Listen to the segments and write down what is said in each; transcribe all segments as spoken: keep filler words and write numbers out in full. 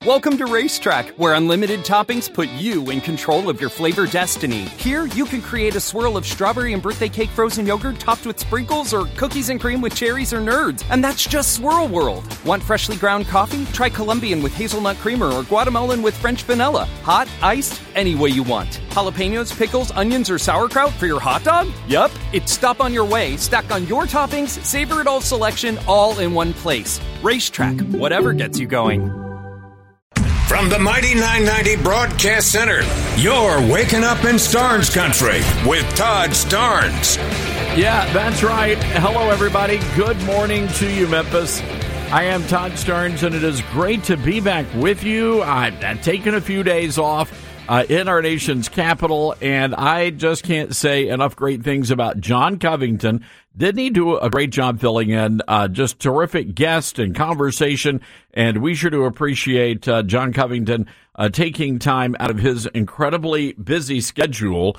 Welcome to Racetrack, where unlimited toppings put you in control of your flavor destiny. Here, you can create a swirl of strawberry and birthday cake frozen yogurt topped with sprinkles or cookies and cream with cherries or nerds. And that's just Swirl World. Want freshly ground coffee? Try Colombian with hazelnut creamer or Guatemalan with French vanilla. Hot, iced, any way you want. Jalapenos, pickles, onions, or sauerkraut for your hot dog? Yup, it's Stop on Your Way, stack on your toppings, savor it all selection, all in one place. Racetrack, whatever gets you going. From the mighty nine ninety Broadcast Center, you're waking up in Starnes Country with Todd Starnes. Yeah, that's right. Hello, everybody. Good morning to you, Memphis. I am Todd Starnes, and it is great to be back with you. I've, I've taken a few days off uh, in our nation's capital, and I just can't say enough great things about John Covington. Didn't he do a great job filling in? Uh, just terrific guest and conversation, and we sure do appreciate uh, John Covington uh, taking time out of his incredibly busy schedule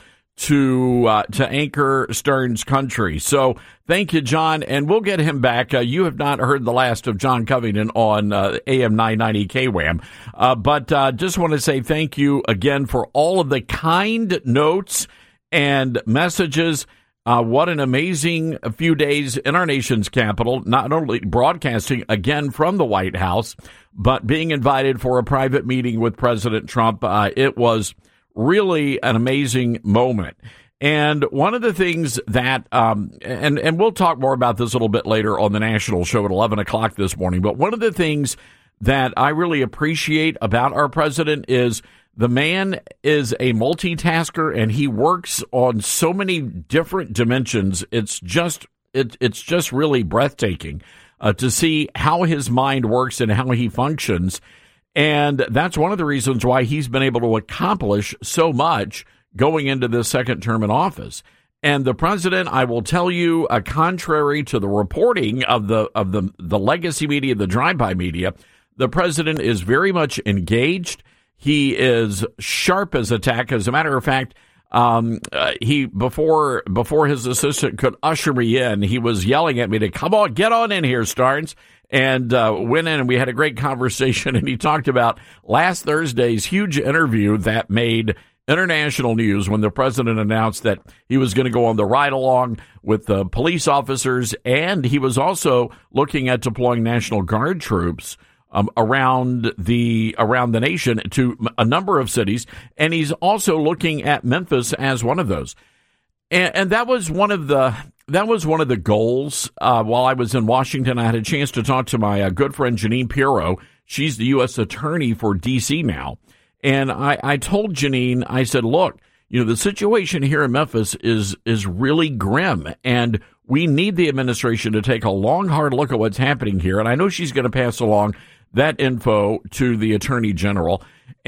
to uh, to anchor Starnes Country. So thank you, John, and we'll get him back. Uh, you have not heard the last of John Covington on uh, A M nine ninety K W A M, uh, but uh, just want to say thank you again for all of the kind notes and messages. Uh, what an amazing few days in our nation's capital, not only broadcasting again from the White House, but being invited for a private meeting with President Trump. Uh, it was really an amazing moment. And one of the things that, um, and, and we'll talk more about this a little bit later on the national show at eleven o'clock this morning, but one of the things that I really appreciate about our president is the man is a multitasker, and he works on so many different dimensions. It's just it, it's just really breathtaking uh, to see how his mind works and how he functions. And that's one of the reasons why he's been able to accomplish so much going into this second term in office. And the president, I will tell you, uh, contrary to the reporting of the of the the legacy media, the drive-by media, the president is very much engaged. He is sharp as a tack. As a matter of fact, um, uh, he before before his assistant could usher me in, he was yelling at me to come on, get on in here, Starnes, and uh, went in and we had a great conversation. And he talked about last Thursday's huge interview that made international news when the president announced that he was going to go on the ride along with the police officers, and he was also looking at deploying National Guard troops Um, around the around the nation to a number of cities, and he's also looking at Memphis as one of those. And, and that was one of the that was one of the goals. Uh, while I was in Washington, I had a chance to talk to my uh, good friend Janine Pirro. She's the U S attorney for D C now, and I, I told Janine, I said, look, you know, the situation here in Memphis is is really grim, and we need the administration to take a long, hard look at what's happening here. And I know she's going to pass along that info to the Attorney General.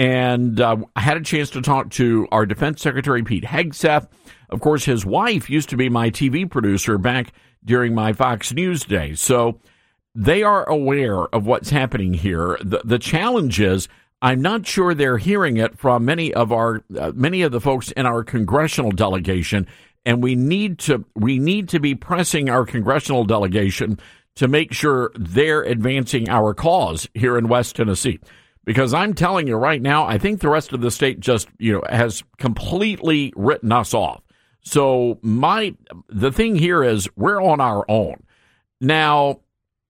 And uh, I had a chance to talk to our Defense Secretary, Pete Hegseth. Of course, his wife used to be my T V producer back during my Fox News days. So they are aware of what's happening here. The, the challenge is I'm not sure they're hearing it from many of our uh, many of the folks in our congressional delegation. And we need to we need to be pressing our congressional delegation to make sure they're advancing our cause here in West Tennessee. Because I'm telling you right now, I think the rest of the state just, you know, has completely written us off. So my the thing here is we're on our own. Now,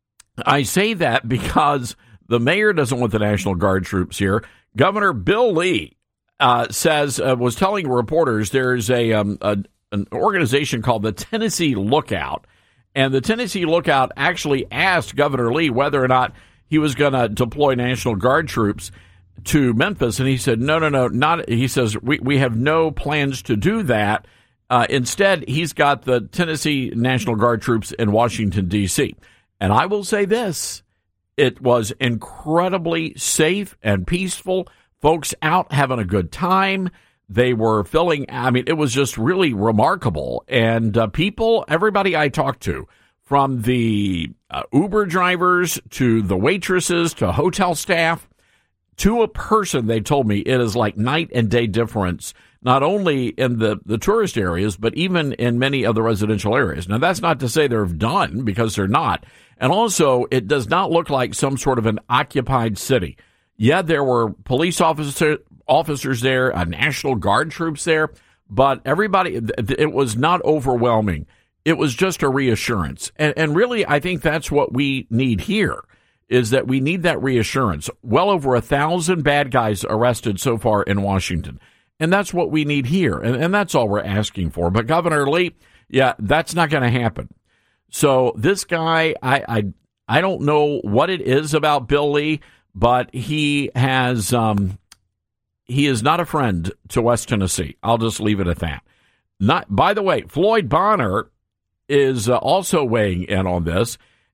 I say that because the mayor doesn't want the National Guard troops here. Governor Bill Lee uh, says uh, was telling reporters there's a, um, a an organization called the Tennessee Lookout. And the Tennessee Lookout actually asked Governor Lee whether or not he was going to deploy National Guard troops to Memphis. And he said, no, no, no, not. He says, we, we have no plans to do that. Uh, instead, he's got the Tennessee National Guard troops in Washington, D C. And I will say this, it was incredibly safe and peaceful. Folks out having a good time. They were filling, I mean, it was just really remarkable. And uh, people, everybody I talked to, from the uh, Uber drivers to the waitresses to hotel staff, to a person, they told me it is like night and day difference, not only in the, the tourist areas, but even in many of the residential areas. Now, that's not to say they're done, because they're not. And also, it does not look like some sort of an occupied city. Yeah, there were police officer, officers there, uh, National Guard troops there, but everybody, it was not overwhelming. It was just a reassurance. And, and really, I think that's what we need here, is that we need that reassurance. Well over a thousand bad guys arrested so far in Washington. And that's what we need here. And, and that's all we're asking for. But Governor Lee, yeah, that's not going to happen. So this guy, I, I I don't know what it is about Bill Lee, but he has um, he is not a friend to West Tennessee. I'll just leave it at that. Not, by the way, Floyd Bonner is uh, also weighing in on this.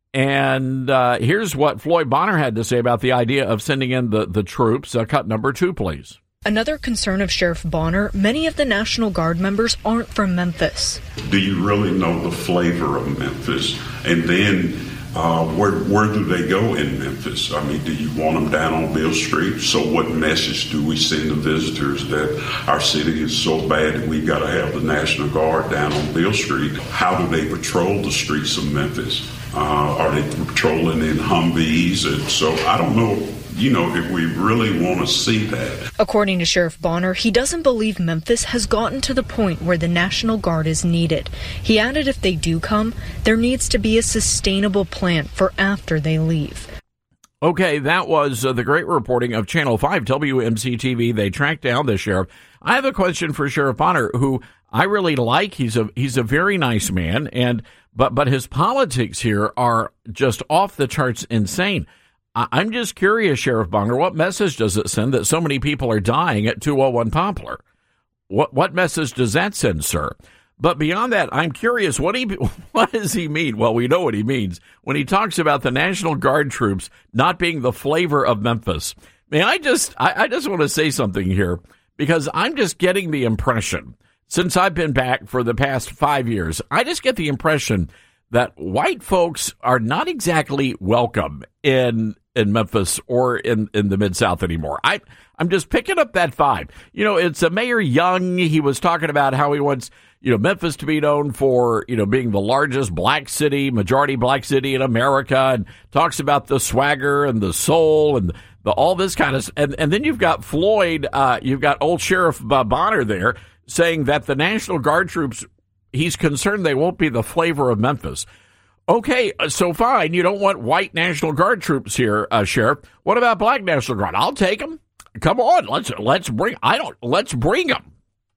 And uh, here's what Floyd Bonner had to say about the idea of sending in the, the troops. Uh, cut number two, please. Another concern of Sheriff Bonner, many of the National Guard members aren't from Memphis. Do you really know the flavor of Memphis? And then uh, where where do they go in Memphis? I mean, do you want them down on Beale Street? So what message do we send to visitors that our city is so bad that we've got to have the National Guard down on Beale Street? How do they patrol the streets of Memphis? Uh, are they patrolling in Humvees? And so I don't know, you know, if we really want to see that. According to Sheriff Bonner, he doesn't believe Memphis has gotten to the point where the National Guard is needed. He added if they do come, there needs to be a sustainable plan for after they leave. Okay, that was uh, the great reporting of Channel five W M C T V. They tracked down the sheriff. I have a question for Sheriff Bonner, who I really like. He's a he's a very nice man, and but but his politics here are just off the charts insane. I, I'm just curious, Sheriff Bonner, what message does it send that so many people are dying at two oh one Poplar? What what message does that send, sir? But beyond that, I'm curious, what he what does he mean? Well, we know what he means when he talks about the National Guard troops not being the flavor of Memphis. Man, I just I, I just want to say something here, because I'm just getting the impression, since I've been back for the past five years, I just get the impression that white folks are not exactly welcome in in Memphis or in, in the Mid-South anymore. I, I'm just picking up that vibe. You know, it's a Mayor Young. He was talking about how he wants, you know, Memphis to be known for, you know, being the largest black city, majority black city in America, and talks about the swagger and the soul and the, all this kind of, and, and then you've got Floyd, uh, you've got old Sheriff Bonner there saying that the National Guard troops, he's concerned they won't be the flavor of Memphis. Okay, so fine, you don't want white National Guard troops here, uh, Sheriff. What about black National Guard? I'll take them. Come on, let's let's bring. I don't. Let's bring them.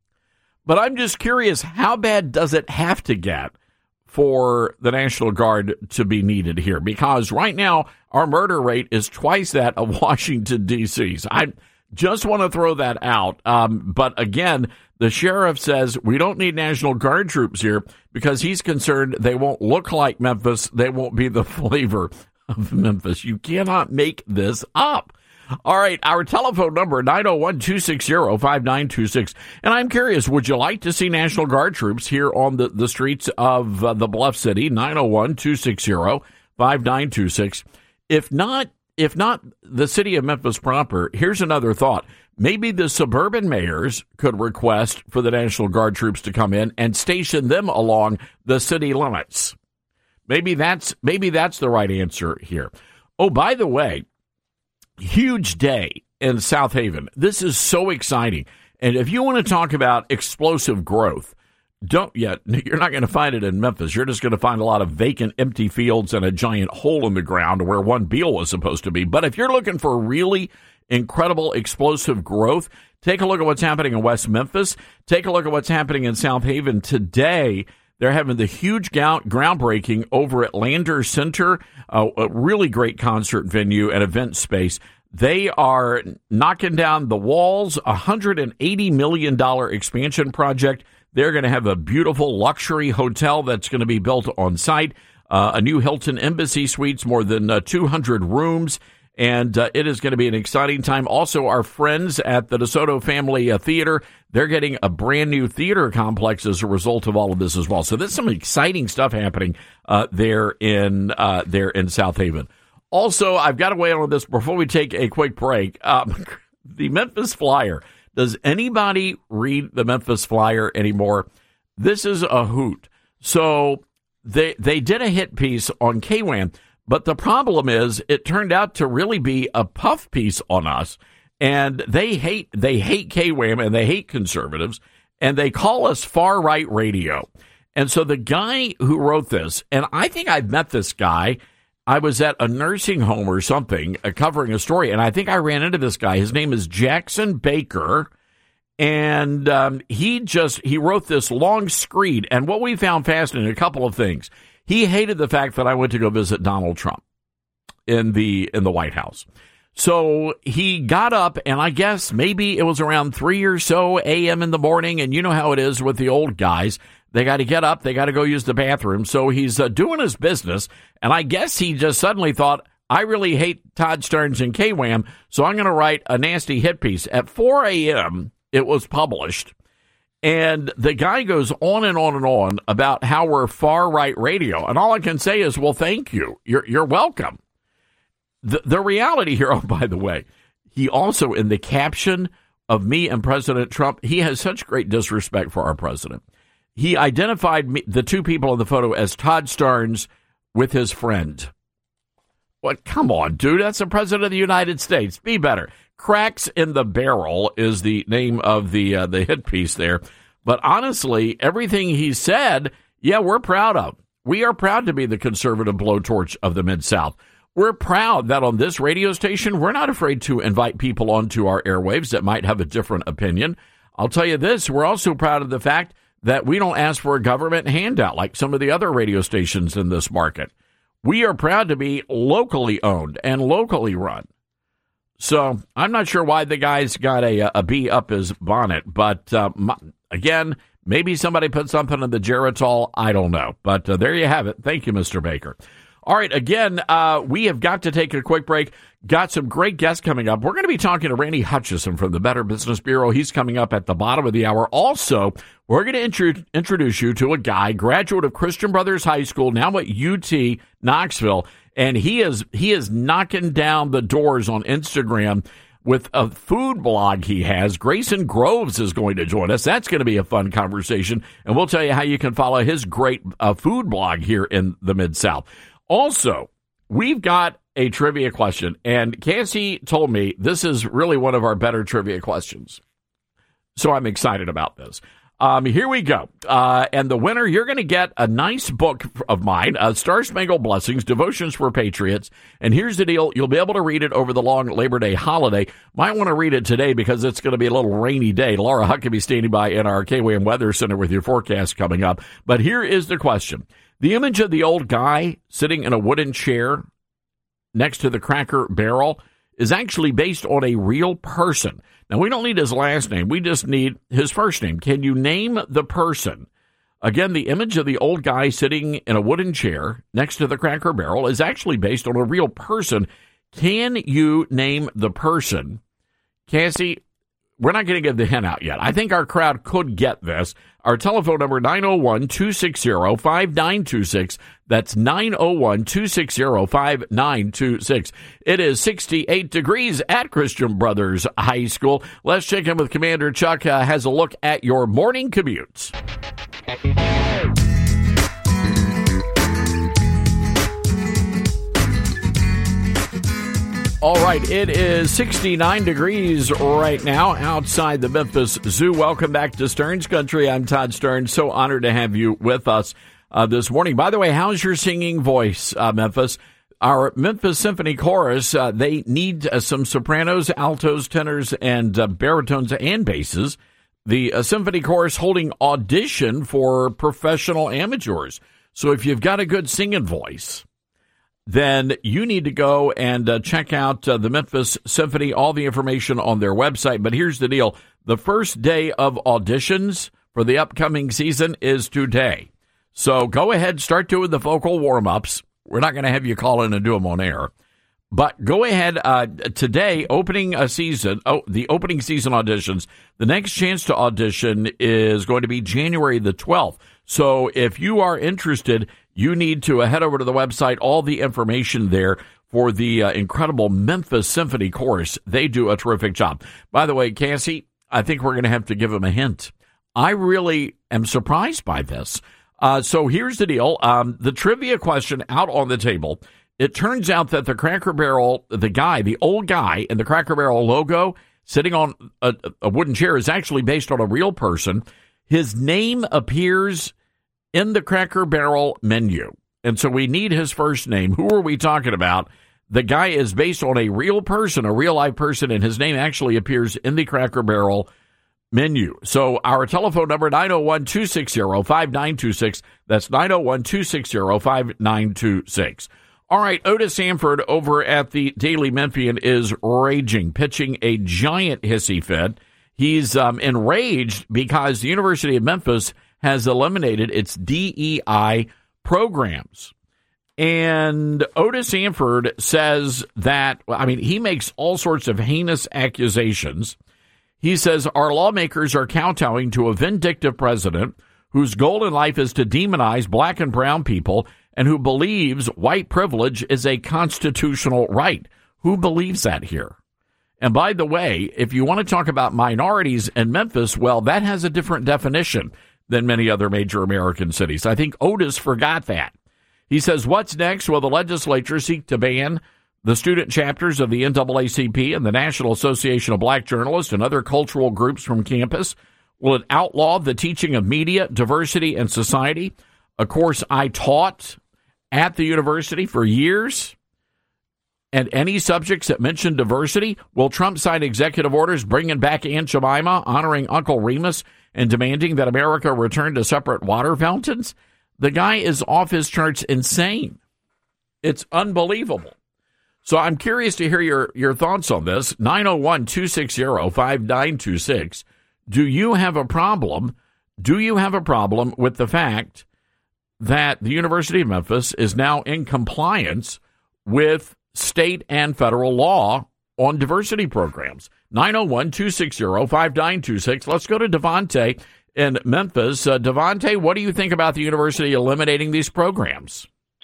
But I'm just curious, how bad does it have to get for the National Guard to be needed here? Because right now our murder rate is twice that of Washington D C's. I just want to throw that out. Um, but again, the sheriff says we don't need National Guard troops here because he's concerned they won't look like Memphis. They won't be the flavor of Memphis. You cannot make this up. All right, our telephone number, nine oh one, two six zero, five nine two six. And I'm curious, would you like to see National Guard troops here on the, the streets of uh, the Bluff City? nine oh one, two six zero, five nine two six. If not, if not the city of Memphis proper, here's another thought. Maybe the suburban mayors could request for the National Guard troops to come in and station them along the city limits. Maybe that's maybe that's the right answer here. Oh, by the way, huge day in South Haven. This is so exciting. And if you want to talk about explosive growth, don't yet. You're not going to find it in Memphis. You're just going to find a lot of vacant, empty fields and a giant hole in the ground where one Beale was supposed to be. But if you're looking for really incredible explosive growth, take a look at what's happening in West Memphis. Take a look at what's happening in South Haven today. They're having the huge groundbreaking over at Landers Center, uh, a really great concert venue and event space. They are knocking down the walls, a one hundred eighty million dollars expansion project. They're going to have a beautiful luxury hotel that's going to be built on site, uh, a new Hilton Embassy Suites, more than uh, two hundred rooms. And uh, it is going to be an exciting time. Also, our friends at the DeSoto Family uh, Theater, they're getting a brand new theater complex as a result of all of this as well. So there's some exciting stuff happening uh, there in uh, there in South Haven. Also, I've got to weigh in on this before we take a quick break. Um, the Memphis Flyer. Does anybody read the Memphis Flyer anymore? This is a hoot. So they they did a hit piece on K W A N. But the problem is it turned out to really be a puff piece on us. And they hate they hate K W A M and they hate conservatives, and they call us far-right radio. And so the guy who wrote this, and I think I've met this guy. I was at a nursing home or something uh, covering a story, and I think I ran into this guy. His name is Jackson Baker, and um, he just he wrote this long screed. And what we found fascinating, a couple of things. He hated the fact that I went to go visit Donald Trump in the in the White House. So he got up, and I guess maybe it was around three or so a.m. in the morning, and you know how it is with the old guys. They got to get up, they got to go use the bathroom. So he's uh, doing his business, and I guess he just suddenly thought, I really hate Todd Starnes and K W A M, so I'm going to write a nasty hit piece. At four a.m., it was published, and the guy goes on and on and on about how we're far-right radio, and all I can say is, well, thank you. You're, you're welcome. The, the reality here, oh, by the way, he also, in the caption of me and President Trump, he has such great disrespect for our president. He identified me, the two people in the photo as Todd Starnes with his friend. What? Come on, dude. That's the president of the United States. Be better. Cracks in the Barrel is the name of the uh, the hit piece there. But honestly, everything he said, yeah, we're proud of. We are proud to be the conservative blowtorch of the Mid-South. We're proud that on this radio station, we're not afraid to invite people onto our airwaves that might have a different opinion. I'll tell you this, we're also proud of the fact that we don't ask for a government handout like some of the other radio stations in this market. We are proud to be locally owned and locally run. So I'm not sure why the guy's got a, a bee up his bonnet, but uh, my, again, maybe somebody put something in the Geritol. I don't know. But uh, there you have it. Thank you, Mister Baker. All right, again, uh, we have got to take a quick break. Got some great guests coming up. We're going to be talking to Randy Hutchison from the Better Business Bureau. He's coming up at the bottom of the hour. Also, we're going to intro- introduce you to a guy, graduate of Christian Brothers High School, now at U T Knoxville, and he is he is knocking down the doors on Instagram with a food blog he has. Grayson Groves is going to join us. That's going to be a fun conversation, and we'll tell you how you can follow his great uh, food blog here in the Mid-South. Also, we've got a trivia question, and Cassie told me this is really one of our better trivia questions. So I'm excited about this. Um, here we go. Uh, and the winner, you're going to get a nice book of mine, uh, Star Spangled Blessings, Devotions for Patriots. And here's the deal. You'll be able to read it over the long Labor Day holiday. Might want to read it today because it's going to be a little rainy day. Laura Huckabee standing by in our K W A M Weather Center with your forecast coming up. But here is the question. The image of the old guy sitting in a wooden chair next to the Cracker Barrel is actually based on a real person. Now, we don't need his last name. We just need his first name. Can you name the person? Again, the image of the old guy sitting in a wooden chair next to the Cracker Barrel is actually based on a real person. Can you name the person? Cassie, we're not going to give the hint out yet. I think our crowd could get this. Our telephone number, nine oh one, two six zero, five nine two six. That's nine oh one, two six zero, five nine two six. It is sixty-eight degrees at Christian Brothers High School. Let's check in with Commander Chuck. Uh, has a look at your morning commutes. All right, it is sixty-nine degrees right now outside the Memphis Zoo. Welcome back to Stearns Country. I'm Todd Stearns. So honored to have you with us uh, this morning. By the way, how's your singing voice, uh, Memphis? Our Memphis Symphony Chorus, uh, they need uh, some sopranos, altos, tenors, and uh, baritones and basses. The uh, Symphony Chorus holding audition for professional amateurs. So if you've got a good singing voice, then you need to go and uh, check out uh, the Memphis Symphony, all the information on their website. But here's the deal. The first day of auditions for the upcoming season is today. So go ahead, start doing the vocal warm-ups. We're not going to have you call in and do them on air. But go ahead uh, today, opening a season, oh, the opening season auditions. The next chance to audition is going to be January the twelfth. So if you are interested, you need to head over to the website, all the information there for the uh, incredible Memphis Symphony Chorus. They do a terrific job. By the way, Cassie, I think we're going to have to give them a hint. I really am surprised by this. Uh, so here's the deal. Um, the trivia question out on the table. It turns out that the Cracker Barrel, the guy, the old guy in the Cracker Barrel logo sitting on a, a wooden chair is actually based on a real person. His name appears in the Cracker Barrel menu. And so we need his first name. Who are we talking about? The guy is based on a real person, a real live person, and his name actually appears in the Cracker Barrel menu. So our telephone number, nine oh one, two six zero, five nine two six. That's nine oh one, two six zero, five nine two six. All right, Otis Sanford over at the Daily Memphian is raging, pitching a giant hissy fit. He's um, enraged because the University of Memphis has eliminated its D E I programs. And Otis Sanford says that, I mean, he makes all sorts of heinous accusations. He says our lawmakers are kowtowing to a vindictive president whose goal in life is to demonize black and brown people and who believes white privilege is a constitutional right. Who believes that here? And by the way, if you want to talk about minorities in Memphis, well, that has a different definition than many other major American cities. I think Otis forgot that. He says, what's next? Will the legislature seek to ban the student chapters of the N double A C P and the National Association of Black Journalists and other cultural groups from campus? Will it outlaw the teaching of media, diversity, and society? A course I taught at the university for years. And any subjects that mention diversity? Will Trump sign executive orders bringing back Aunt Jemima, honoring Uncle Remus, and demanding that America return to separate water fountains? The guy is off his charts insane. It's unbelievable. So I'm curious to hear your, your thoughts on this. nine oh one, two six zero, five nine two six. Do you have a problem? Do you have a problem with the fact that the University of Memphis is now in compliance with state and federal law on diversity programs? nine oh one, two six zero, five nine two six. Let's go to Devontae in Memphis. Uh, Devontae, what do you think about the university eliminating these programs?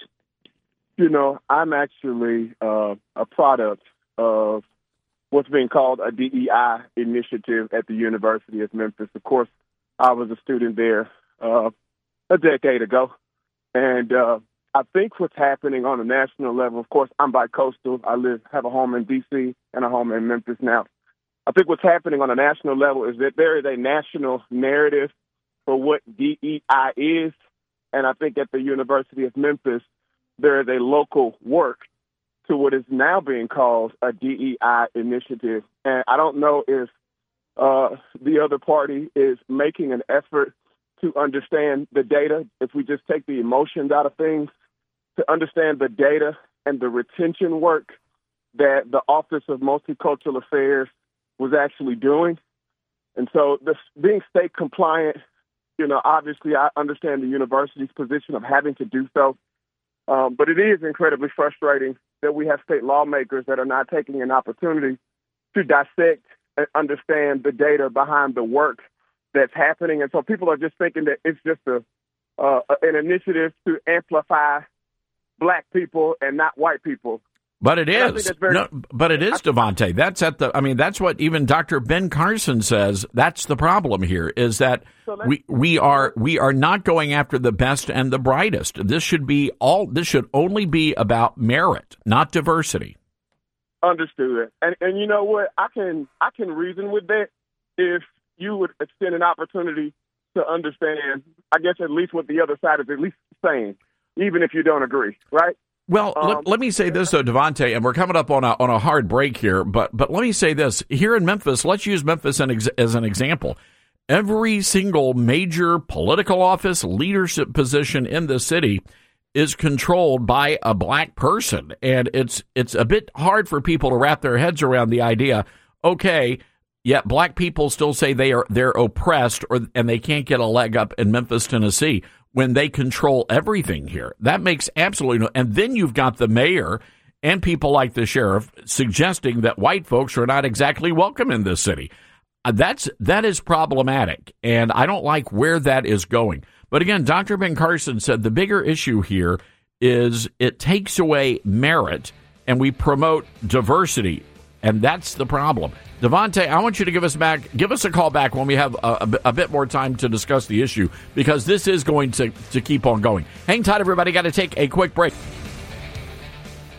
You know, I'm actually uh, a product of what's being called a D E I initiative at the University of Memphis. Of course, I was a student there uh, a decade ago. And uh, I think what's happening on a national level, of course, I'm bi-coastal. I live, have a home in D C and a home in Memphis now. I think what's happening on a national level is that there is a national narrative for what D E I is. And I think at the University of Memphis, there is a local work to what is now being called a D E I initiative. And I don't know if uh, the other party is making an effort to understand the data, if we just take the emotions out of things, to understand the data and the retention work that the Office of Multicultural Affairs was actually doing. And so this being state compliant, you know, obviously I understand the university's position of having to do so. Um, but it is incredibly frustrating that we have state lawmakers that are not taking an opportunity to dissect and understand the data behind the work that's happening. And so people are just thinking that it's just a uh, an initiative to amplify black people and not white people. But it is. Very, no, but it is, Devontae. That's at the, I mean, that's what even Doctor Ben Carson says. That's the problem here, is that so we, we are, we are not going after the best and the brightest. This should be all, this should only be about merit, not diversity. Understood. And, and you know what? I can, I can reason with that if you would extend an opportunity to understand, I guess, at least what the other side is at least saying, even if you don't agree, right? Well, um, let, let me say this, though, Devontae, and we're coming up on a on a hard break here, but but let me say this. Here in Memphis, let's use Memphis as an example. Every single major political office, leadership position in the city is controlled by a black person, and it's it's a bit hard for people to wrap their heads around the idea, okay, yet black people still say they are they're oppressed or and they can't get a leg up in Memphis, Tennessee, when they control everything here. That makes absolutely no... And then you've got the mayor and people like the sheriff suggesting that white folks are not exactly welcome in this city. Uh, that's, that is problematic, and I don't like where that is going. But again, Doctor Ben Carson said the bigger issue here is it takes away merit, and we promote diversity, and that's the problem. Devontae, I want you to give us back, give us a call back when we have a, a, a bit more time to discuss the issue, because this is going to, to keep on going. Hang tight, everybody. Got to take a quick break.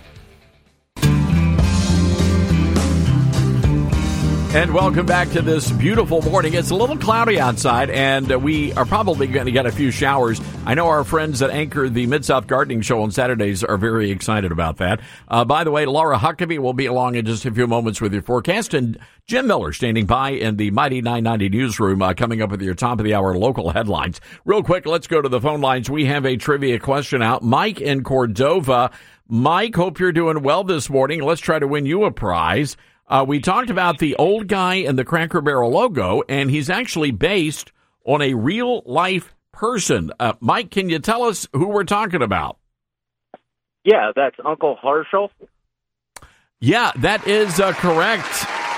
And welcome back to this beautiful morning. It's a little cloudy outside, and we are probably going to get a few showers. I know our friends that anchor the Mid-South Gardening Show on Saturdays are very excited about that. Uh, by the way, Laura Huckabee will be along in just a few moments with your forecast, and Jim Miller standing by in the Mighty nine ninety newsroom, uh, coming up with your top of the hour local headlines. Real quick, let's go to the phone lines. We have a trivia question out. Mike in Cordova. Mike, hope you're doing well this morning. Let's try to win you a prize. Uh, we talked about the old guy and the Cracker Barrel logo, and he's actually based on a real-life person. Uh, Mike, can you tell us who we're talking about? Yeah, that's Uncle Herschel. Yeah, that is uh, correct,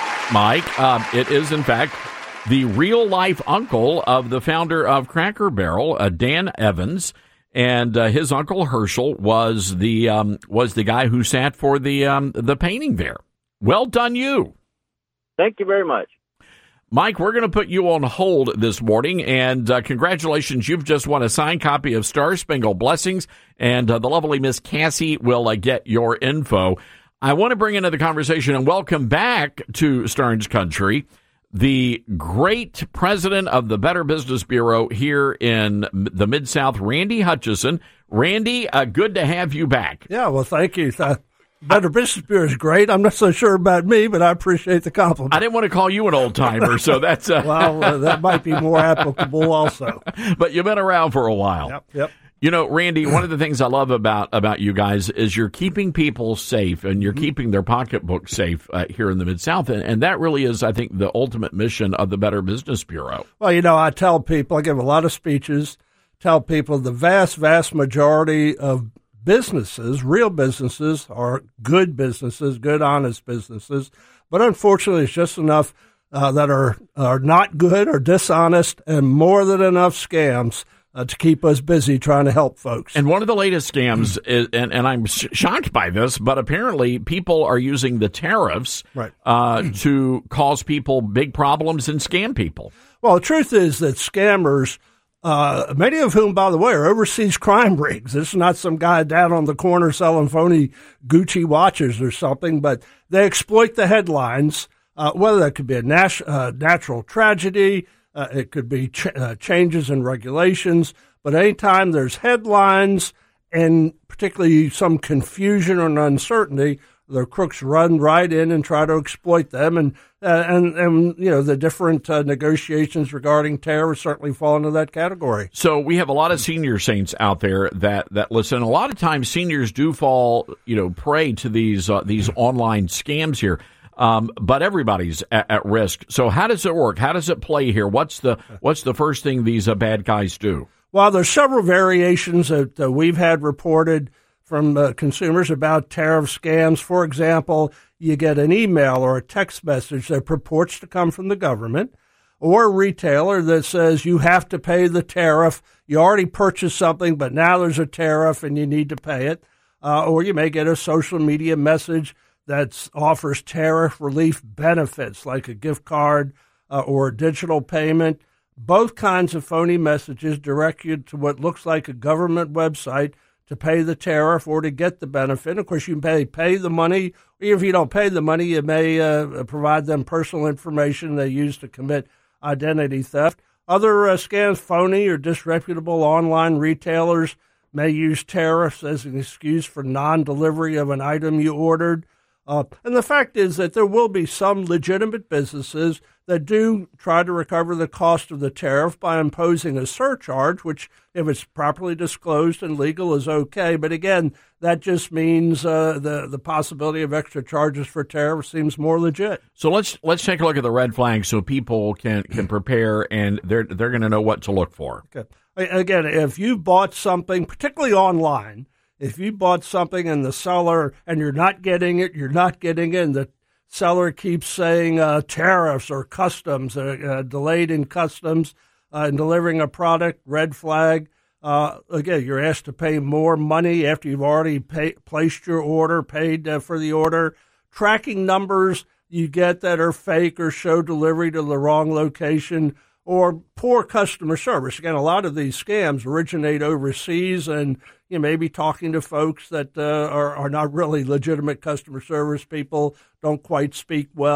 Mike. Uh, it is, in fact, the real-life uncle of the founder of Cracker Barrel, uh, Dan Evans, and uh, his uncle Herschel was the um, was the guy who sat for the um, the painting there. Well done, you. Thank you very much. Mike, we're going to put you on hold this morning, and uh, congratulations. You've just won a signed copy of Star Spangled Blessings, and uh, the lovely Miss Cassie will uh, get your info. I want to bring into the conversation and welcome back to Starnes Country the great president of the Better Business Bureau here in the Mid-South, Randy Hutchison. Randy, uh, good to have you back. Yeah, well, thank you. Uh, Better Business Bureau is great. I'm not so sure about me, but I appreciate the compliment. I didn't want to call you an old-timer, so that's... Uh... well, uh, that might be more applicable also. But you've been around for a while. Yep, yep. You know, Randy, one of the things I love about, about you guys is you're keeping people safe, and you're mm-hmm. keeping their pocketbook safe uh, here in the Mid-South, and, and that really is, I think, the ultimate mission of the Better Business Bureau. Well, you know, I tell people, I give a lot of speeches, tell people the vast, vast majority of businesses, real businesses, are good businesses, good, honest businesses. But unfortunately, it's just enough uh, that are, are not good or dishonest, and more than enough scams uh, to keep us busy trying to help folks. And one of the latest scams, is, and, and I'm sh- shocked by this, but apparently people are using the tariffs right. uh, to cause people big problems and scam people. Well, the truth is that scammers, Uh, many of whom, by the way, are overseas crime rings. This is not some guy down on the corner selling phony Gucci watches or something, but they exploit the headlines, uh, whether that could be a nat- uh, natural tragedy, uh, it could be ch- uh, changes in regulations, but anytime there's headlines and particularly some confusion or uncertainty, the crooks run right in and try to exploit them, and uh, and and you know the different uh, negotiations regarding tariffs certainly fall into that category. So we have a lot of senior saints out there that, that listen. A lot of times, seniors do fall, you know, prey to these uh, these online scams here. Um, but everybody's at, at risk. So how does it work? How does it play here? What's the what's the first thing these uh, bad guys do? Well, there's several variations that uh, we've had reported from uh, consumers about tariff scams. For example, you get an email or a text message that purports to come from the government, or a retailer that says you have to pay the tariff. You already purchased something, but now there's a tariff and you need to pay it. Uh, or you may get a social media message that offers tariff relief benefits like a gift card uh, or a digital payment. Both kinds of phony messages direct you to what looks like a government website to pay the tariff or to get the benefit. Of course, you may pay the money. Even if you don't pay the money, you may uh, provide them personal information they use to commit identity theft. Other uh, scams, phony or disreputable online retailers may use tariffs as an excuse for non-delivery of an item you ordered. Uh, and the fact is that there will be some legitimate businesses that do try to recover the cost of the tariff by imposing a surcharge, which, if it's properly disclosed and legal, is okay. But again, that just means uh, the the possibility of extra charges for tariff seems more legit. So let's let's take a look at the red flags so people can, can prepare, and they're they're going to know what to look for. Okay. Again, if you bought something, particularly online, if you bought something and the seller, and you're not getting it, you're not getting it, and the seller keeps saying uh, tariffs or customs, uh, uh, delayed in customs uh, in delivering a product, red flag. Uh, again, you're asked to pay more money after you've already pay, placed your order, paid uh, for the order. Tracking numbers you get that are fake or show delivery to the wrong location, or poor customer service. Again, a lot of these scams originate overseas, and you may be talking to folks that uh, are, are not really legitimate customer service people, don't quite speak well.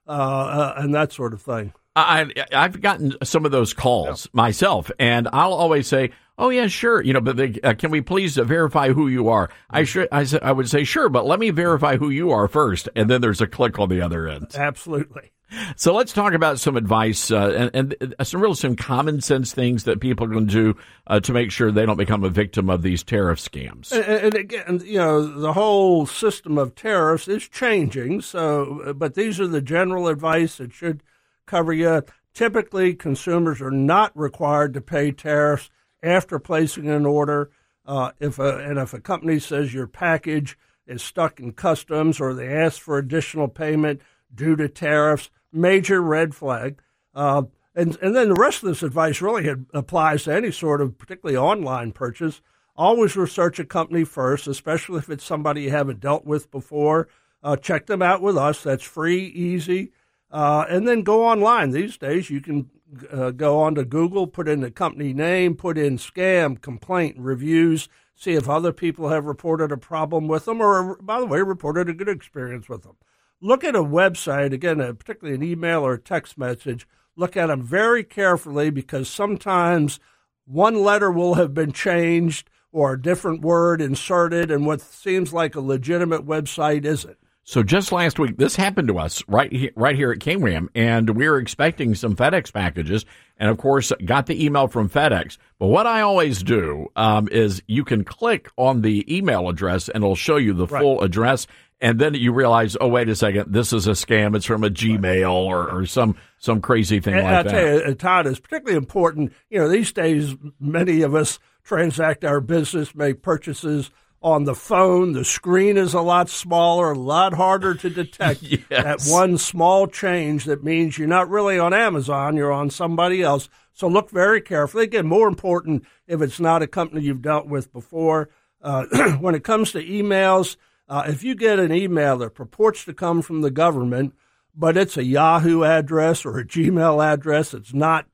uh, uh, and that sort of thing. I, I've gotten some of those calls yeah. myself, and I'll always say, "Oh yeah, sure," you know. But they, uh, can we please uh, verify who you are? I should, I, I would say, sure, but let me verify who you are first, and then there's a click on the other end. Absolutely. So let's talk about some advice uh, and, and some real some common sense things that people can do uh, to make sure they don't become a victim of these tariff scams. And, and again, you know, the whole system of tariffs is changing. So, but these are the general advice that should cover you. Typically, consumers are not required to pay tariffs after placing an order. Uh, if a, and if a company says your package is stuck in customs or they ask for additional payment due to tariffs, major red flag. Uh, and, and then the rest of this advice really had, applies to any sort of particularly online purchase. Always research a company first, especially if it's somebody you haven't dealt with before. Uh, check them out with us. That's free, easy. Uh, and then go online. These days, you can uh, go on to Google, put in the company name, put in scam, complaint, reviews, see if other people have reported a problem with them or, by the way, reported a good experience with them. Look at a website, again, uh, particularly an email or a text message. Look at them very carefully because sometimes one letter will have been changed or a different word inserted, and what seems like a legitimate website isn't. So just last week, this happened to us right here, right here at K W A M, and we were expecting some FedEx packages, and of course, got the email from FedEx. But what I always do um, is you can click on the email address, and it'll show you the right. full address, and then you realize, oh, wait a second, this is a scam. It's from a Gmail or, or some some crazy thing and like I'll that. I'll tell you, Todd, it's particularly important. You know, these days, many of us transact our business, make purchases on the phone. The screen is a lot smaller, a lot harder to detect. Yes. That one small change that means you're not really on Amazon, you're on somebody else. So look very carefully. Again, more important if it's not a company you've dealt with before. Uh, when it comes to emails, uh, if you get an email that purports to come from the government, but it's a Yahoo address or a Gmail address, it's not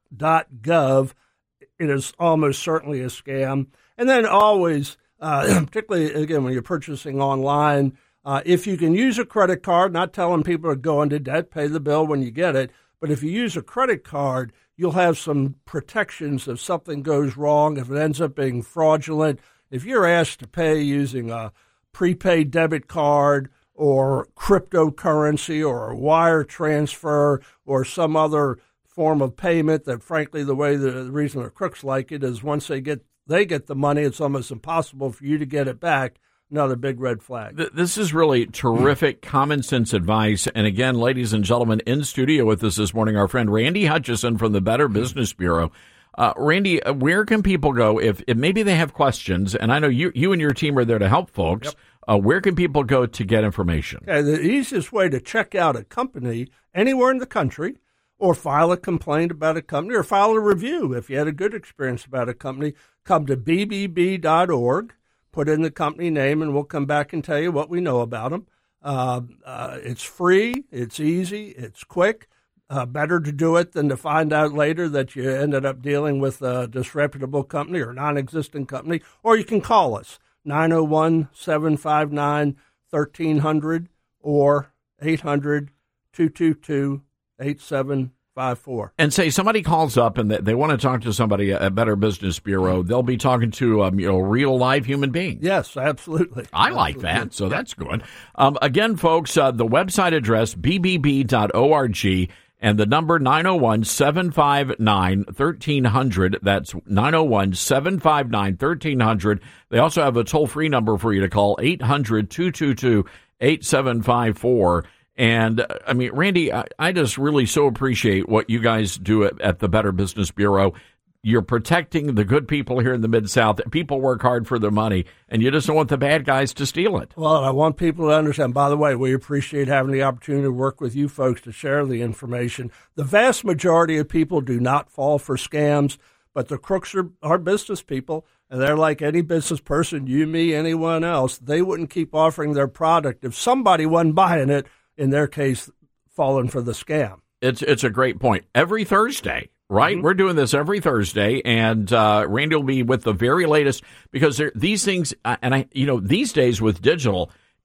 .gov, it is almost certainly a scam. And then always, Uh, particularly, again, when you're purchasing online, uh, if you can use a credit card, not telling people to go into debt, pay the bill when you get it, but if you use a credit card, you'll have some protections if something goes wrong, if it ends up being fraudulent. If you're asked to pay using a prepaid debit card or cryptocurrency or a wire transfer or some other form of payment that, frankly, the way the, the reason the crooks like it is once they get they get the money, it's almost impossible for you to get it back. Another big red flag. This is really terrific common sense advice. And again, ladies and gentlemen, in studio with us this morning, our friend Randy Hutchison from the Better Business Bureau. Uh, Randy, where can people go if, if maybe they have questions? And I know you, you and your team are there to help folks. Yep. Uh, where can people go to get information? Okay, the easiest way to check out a company anywhere in the country, or file a complaint about a company, or file a review if you had a good experience about a company, come to b b b dot org, put in the company name, and we'll come back and tell you what we know about them. Uh, uh, it's free, it's easy, it's quick. Uh, better to do it than to find out later that you ended up dealing with a disreputable company or non-existent company. Or you can call us, nine oh one, seven five nine, one three hundred or eight hundred, two two two, eight seven five four. And say somebody calls up and they, they want to talk to somebody at Better Business Bureau, they'll be talking to um, you know, real live human beings. Yes, absolutely. I absolutely. like that, so that's good. Um, again, folks, uh, the website address, b b b dot org, and the number nine oh one, seven five nine, one three hundred. That's nine oh one, seven five nine, one three hundred. They also have a toll-free number for you to call, eight hundred, two two two, eight seven five four. And, I mean, Randy, I, I just really so appreciate what you guys do at, at the Better Business Bureau. You're protecting the good people here in the Mid-South. People work hard for their money, and you just don't want the bad guys to steal it. Well, I want people to understand, by the way, we appreciate having the opportunity to work with you folks to share the information. The vast majority of people do not fall for scams, but the crooks are, are business people, and they're like any business person, you, me, anyone else. They wouldn't keep offering their product if somebody wasn't buying it, in their case, falling for the scam. It's it's a great point. Every Thursday, right? Mm-hmm. We're doing this every Thursday, and uh, Randy will be with the very latest because these things, and I, you know, these days with digital,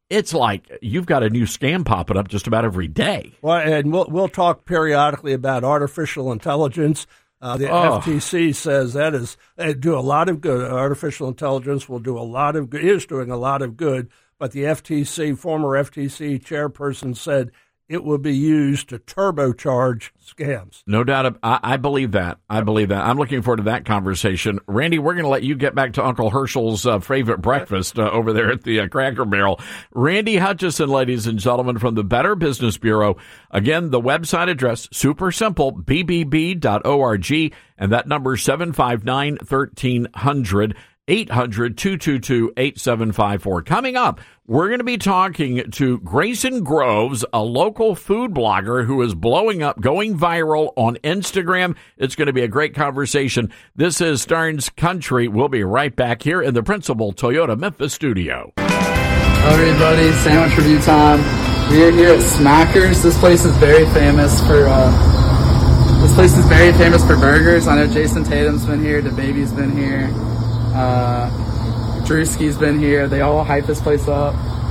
it's like you've got a new scam popping up just about every day. Well, and we'll we'll talk periodically about artificial intelligence. Uh, the oh. F T C says that is they do a lot of good. Artificial intelligence will do a lot of good. Is doing a lot of good. But the F T C, former F T C chairperson, said it will be used to turbocharge scams. No doubt. I, I believe that. I believe that. I'm looking forward to that conversation. Randy, we're going to let you get back to Uncle Herschel's uh, favorite breakfast uh, over there at the uh, Cracker Barrel. Randy Hutchison, ladies and gentlemen, from the Better Business Bureau. Again, the website address, super simple, b b b dot org, and that number seven five nine, one three hundred. eight hundred, two two two, eight seven five four. Coming up, we're going to be talking to Grayson Groves, a local food blogger who is blowing up, going viral on Instagram. It's going to be a great conversation. This is Starnes Country. We'll be right back here in the Principal Toyota Memphis studio. Hello, everybody. Sandwich review time. We're here at Smackers. This place is very famous for, uh, this place is very famous for burgers. I know Jason Tatum's been here. DaBaby's been here. Uh, Drewski's been here. They all hype this place up.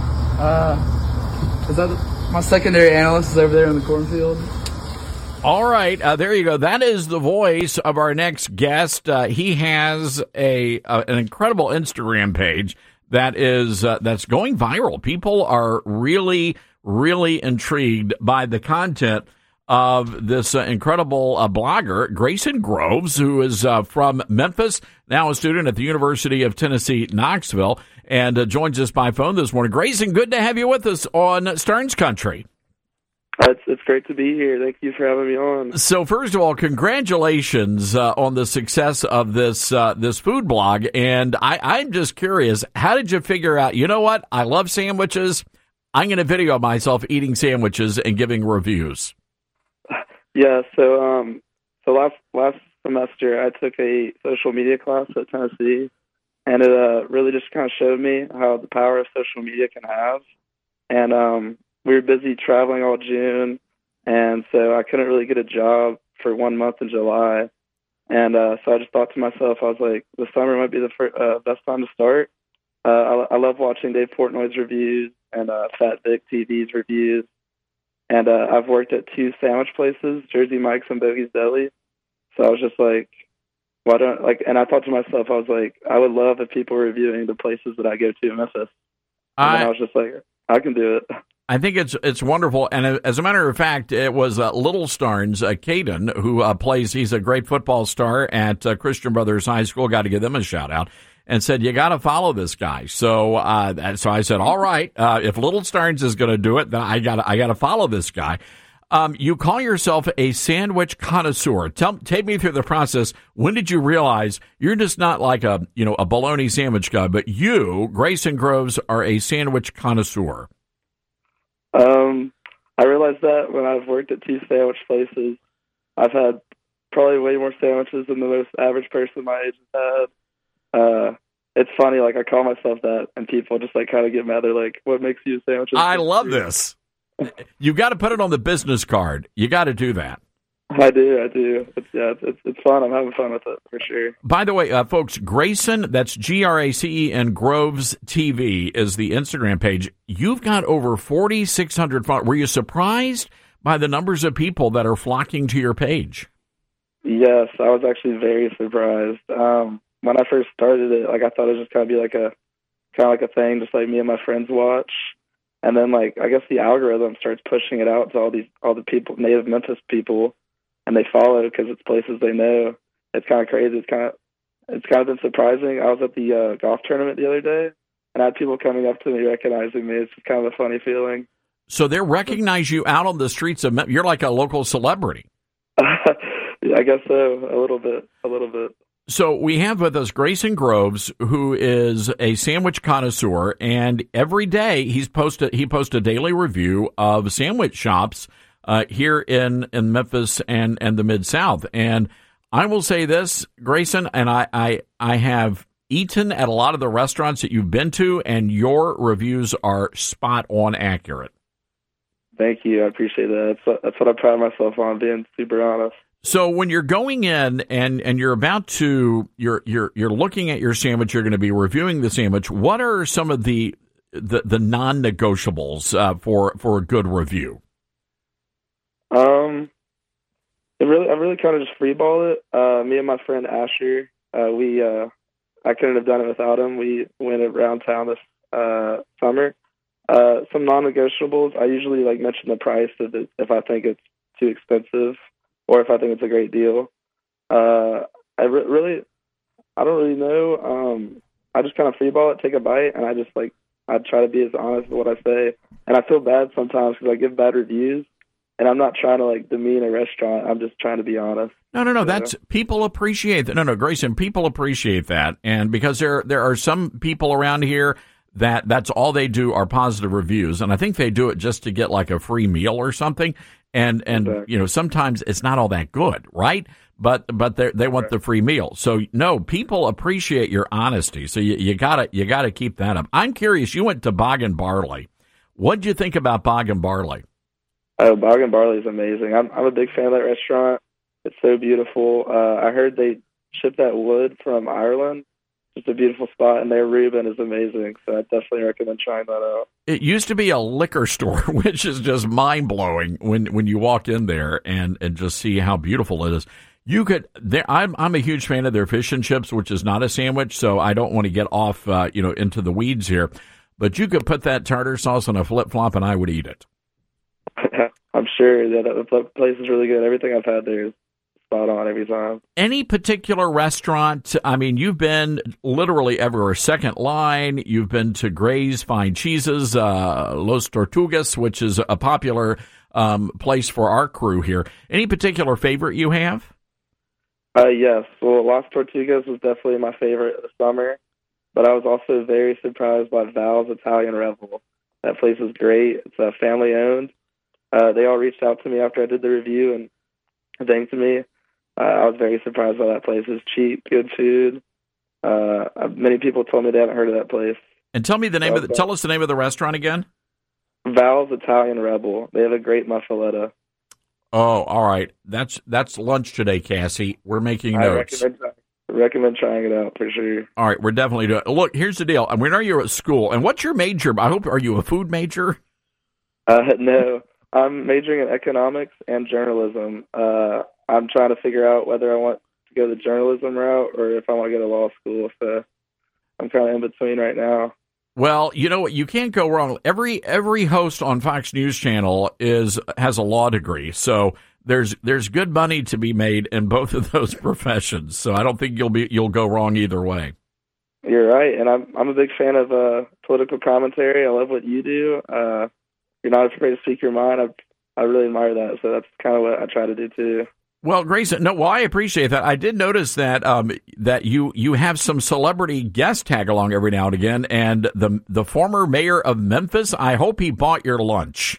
Uh, is that my secondary analyst is over there in the cornfield? All right, uh, there you go. That is the voice of our next guest. Uh, he has a uh, an incredible Instagram page that is uh, that's going viral. People are really, really intrigued by the content of this uh, incredible uh, blogger, Grayson Groves, who is uh, from Memphis, now a student at the University of Tennessee, Knoxville, and uh, joins us by phone this morning. Grayson, good to have you with us on Starnes Country. Uh, it's, it's great to be here. Thank you for having me on. So, first of all, congratulations uh, on the success of this uh, this food blog. And I, I'm just curious, how did you figure out, you know what, I love sandwiches. I'm going to video myself eating sandwiches and giving reviews. Yeah, so um, so last last semester I took a social media class at Tennessee, and it uh, really just kind of showed me how the power of social media can have. And um, we were busy traveling all June, and so I couldn't really get a job for one month in July. And uh, so I just thought to myself, I was like, the summer might be the first, uh, best time to start. Uh, I, I love watching Dave Portnoy's reviews and uh, Fat Vic T V's reviews. And uh, I've worked at two sandwich places, Jersey Mike's and Bogey's Deli. So I was just like, why don't, like, and I thought to myself, I was like, I would love if people were reviewing the places that I go to in Memphis. And I, I was just like, I can do it. I think it's it's wonderful. And as a matter of fact, it was uh, Little Starnes, uh, Caden, who uh, plays, he's a great football star at uh, Christian Brothers High School. Got to give them a shout out. And said, you got to follow this guy. So, uh, so I said, all right, uh, if Little Starnes is going to do it, then I got I got to follow this guy. Um, you call yourself a sandwich connoisseur. Tell, take me through the process. When did you realize you're just not like a, you know, a bologna sandwich guy, but you, Grayson Groves, are a sandwich connoisseur? Um, I realized that when I've worked at two sandwich places. I've had probably way more sandwiches than the most average person my age has had. Uh, it's funny, like, I call myself that, and people just, like, kind of get mad. They're like, what makes you a sandwich? I love this. You got to put it on the business card. You got to do that. I do, I do. It's, yeah, it's, it's fun. I'm having fun with it, for sure. By the way, uh, folks, Grayson, that's G R A C E N, Groves T V is the Instagram page. You've got over forty-six hundred followers. Were you surprised by the numbers of people that are flocking to your page? Yes, I was actually very surprised. Um, when I first started it, like, I thought it was just kind of be like a, kind of like a thing, just like me and my friends watch. And then, like, I guess the algorithm starts pushing it out to all these, all the people, native Memphis people, and they follow because it's places they know. It's kind of crazy. It's kind of, it's kind of been surprising. I was at the uh, golf tournament the other day, and I had people coming up to me recognizing me. It's just kind of a funny feeling. So they recognize you out on the streets of Memphis. You're like a local celebrity. I guess so, a little bit, a little bit. So we have with us Grayson Groves, who is a sandwich connoisseur, and every day he's posted he posts a daily review of sandwich shops uh, here in, in Memphis and, and the Mid-South. And I will say this, Grayson, and I, I I have eaten at a lot of the restaurants that you've been to, and your reviews are spot on accurate. Thank you. I appreciate that. That's, that's what I pride myself on, being super honest. So when you're going in and, and you're about to you're you're you're looking at your sandwich, you're going to be reviewing the sandwich. What are some of the the the non-negotiables uh, for for a good review? Um, it really, I really kind of just freeball it. Uh, me and my friend Asher, uh, we, uh, I couldn't have done it without him. We went around town this uh, summer. Uh, some non-negotiables. I usually like mention the price if it, if I think it's too expensive or if I think it's a great deal. Uh, I re- really, I don't really know. Um, I just kind of freeball it, take a bite, and I just like I try to be as honest with what I say. And I feel bad sometimes because I give bad reviews. And I'm not trying to, like, demean a restaurant. I'm just trying to be honest. No, no, no. That's know? People appreciate that. No, no, Grayson, people appreciate that. And because there there are some people around here that that's all they do are positive reviews. And I think they do it just to get, like, a free meal or something. And, and exactly. you know, sometimes it's not all that good, right? But but they want right. the free meal. So, no, people appreciate your honesty. So you, you got you gotta keep that up. I'm curious. You went to Bog and Barley. What did you think about Bog and Barley? Oh, Bog and Barley is amazing. I'm I'm a big fan of that restaurant. It's so beautiful. Uh, I heard they ship that wood from Ireland. It's a beautiful spot, and their Reuben is amazing. So I definitely recommend trying that out. It used to be a liquor store, which is just mind blowing when, when you walk in there and, and just see how beautiful it is. You could. I'm I'm a huge fan of their fish and chips, which is not a sandwich. So I don't want to get off uh, you know into the weeds here, but you could put that tartar sauce on a flip flop, and I would eat it. I'm sure that the place is really good. Everything I've had there is spot on every time. Any particular restaurant? I mean, you've been literally everywhere. Second Line, you've been to Gray's Fine Cheeses, uh, Los Tortugas, which is a popular um, place for our crew here. Any particular favorite you have? Uh, yes. Well, Los Tortugas was definitely my favorite this summer, but I was also very surprised by Val's Italian Rebel. That place is great. It's uh, family-owned. Uh, they all reached out to me after I did the review and thanked me. Uh, I was very surprised by that place. It's cheap, good food. Uh, many people told me they haven't heard of that place. And tell me the name so, of the, tell us the name of the restaurant again. Val's Italian Rebel. They have a great muffaletta. Oh, all right. That's that's lunch today, Cassie. We're making notes. I recommend, recommend trying it out for sure. All right, we're definitely doing it. Look, here's the deal. When are you at school? And what's your major? I hope, are you a food major? Uh, no. I'm majoring in economics and journalism. Uh, I'm trying to figure out whether I want to go the journalism route or if I want to go to law school. So I'm kind of in between right now. Well, you know what? You can't go wrong. Every every host on Fox News Channel is has a law degree, so there's there's good money to be made in both of those professions. So I don't think you'll be you'll go wrong either way. You're right, and I'm I'm a big fan of uh, political commentary. I love what you do. Uh, You're not afraid to speak your mind. I I really admire that. So that's kind of what I try to do too. Well, Grayson, no, well, I appreciate that. I did notice that um, that you you have some celebrity guests tag along every now and again, and the the former mayor of Memphis. I hope he bought your lunch.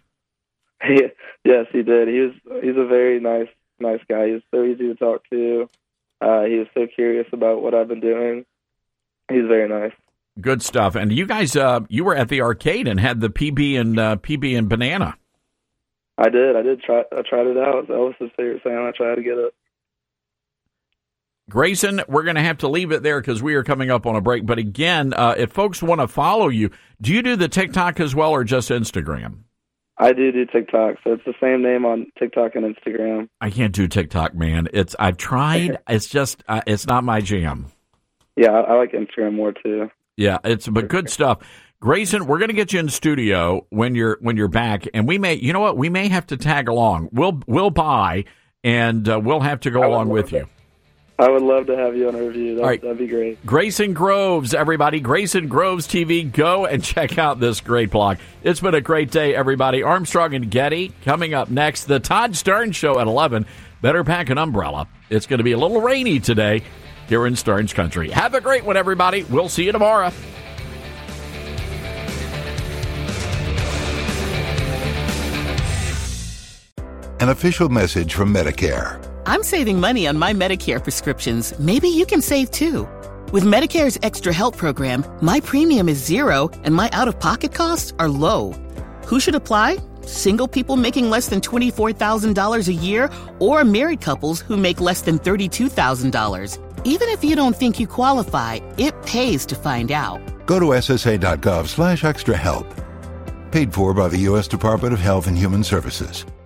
Yes, he did. He was he's a very nice nice guy. He's so easy to talk to. Uh, he was so curious about what I've been doing. He's very nice. Good stuff. And you guys, uh, you were at the arcade and had the P B and uh, P B and banana. I did. I did try. I tried it out. It was Elvis's favorite sound. I tried to get it. Grayson, we're going to have to leave it there because we are coming up on a break. But again, uh, if folks want to follow you, do you do the TikTok as well or just Instagram? I do do TikTok, so it's the same name on TikTok and Instagram. I can't do TikTok, man. It's I've tried. It's just uh, it's not my jam. Yeah, I, I like Instagram more too. Yeah, it's but good stuff. Grayson, we're going to get you in studio when you're when you're back, and we may, you know what, we may have to tag along. We'll we'll buy, and uh, we'll have to go along with you. I would love to have you on a review. That, right. That'd be great. Grayson Groves, everybody. Grayson Groves T V. Go and check out this great blog. It's been a great day, everybody. Armstrong and Getty coming up next. The Todd Starnes Show at eleven. Better pack an umbrella. It's going to be a little rainy today here in Starnes Country. Have a great one, everybody. We'll see you tomorrow. An official message from Medicare. I'm saving money on my Medicare prescriptions. Maybe you can save too. With Medicare's Extra Help program, my premium is zero and my out-of-pocket costs are low. Who should apply? Single people making less than twenty-four thousand dollars a year or married couples who make less than thirty-two thousand dollars. Even if you don't think you qualify, it pays to find out. Go to S S A dot gov slash extra help. Paid for by the U S Department of Health and Human Services.